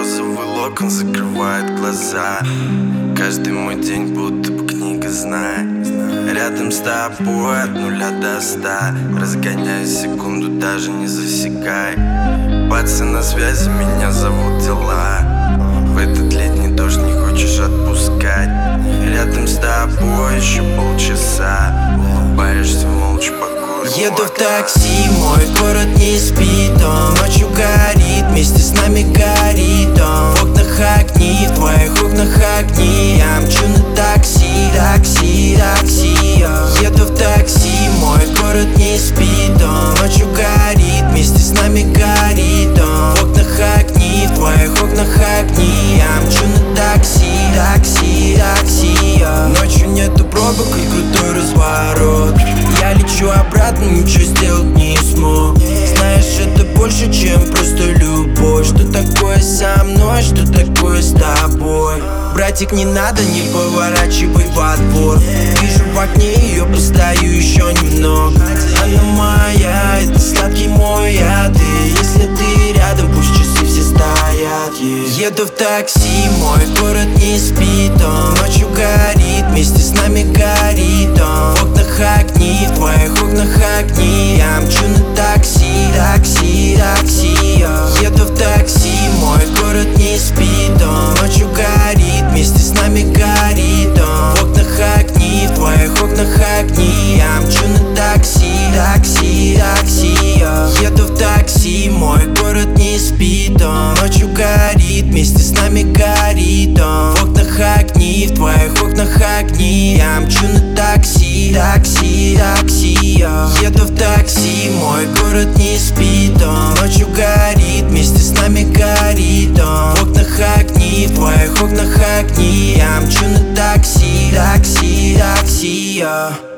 розовый локон закрывает глаза. Каждый мой день будто бы книга знает. Рядом с тобой от 0 до 100. Разгоняю секунду, даже не засекай. Пацан на связи, меня зовут дела. В этот летний дождь не хочешь отпускать. Рядом с тобой еще полчаса. Улыбаешься молча, покурим. Еду в такси, мой город не спит. Он ночью горит, вместе с нами горит он. В окнах огни, в твоих окнах огни. Я мчу на такси, такси, такси. Еду в такси, мой город не спит. Он ночью горит, вместе с нами горит он. В окнах огни, в твоих окнах огни. Я мчу на такси, такси, такси. Ночью нету пробок и крутой разворот. Я лечу обратно, ничего сделать не смог. Знаешь, это больше, чем просто любовь. Что такое со мной, что такое с тобой? Братик, не надо, не поворачивай во двор. Вижу в окне ее, постою еще немного. Она моя, это сладкий мой яд. И если ты рядом, пусть часы все стоят, Еду в такси, мой город не спит. Он ночью горит, вместе с нами горит он. В окнах огни, в твоих окнах огни. Я мчу на такси, такси, такси. Еду в такси, мой город не спит. Он ночью горит, вместе с нами горит он. В окнах огни, в твоих окнах огни. Я мчу на такси, такси, такси. Еду в такси, мой город не спит. Он ночью горит, вместе с нами горит он. В окнах огни, в твоих окнах огни. Я мчу на такси, такси, такси. Еду в такси, мой город не спит. Он ночью горит, вместе с нами горит он. В окнах огни, в твоих окнах огни. Я мчу на такси, такси, такси.